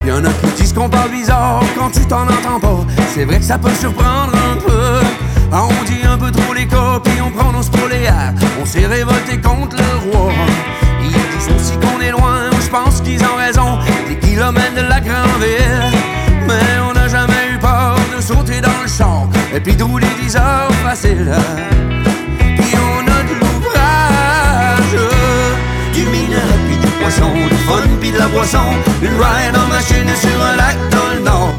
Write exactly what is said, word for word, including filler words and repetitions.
Y'en a qui disent qu'on parle bizarre quand tu t'en entends pas. C'est vrai que ça peut surprendre un peu. Ah, on dit un peu trop les cas, puis on prononce pour les R. On s'est révolté contre le roi. Ils disent aussi qu'on est loin, je pense qu'ils ont raison. Des kilomètres de la grande ville. Mais on n'a jamais eu peur de sauter dans le champ et puis de rouler dix heures facile. Puis on a de l'ouvrage, du minerai puis du poisson, du fun puis de la boisson, une ride en machine sur un lac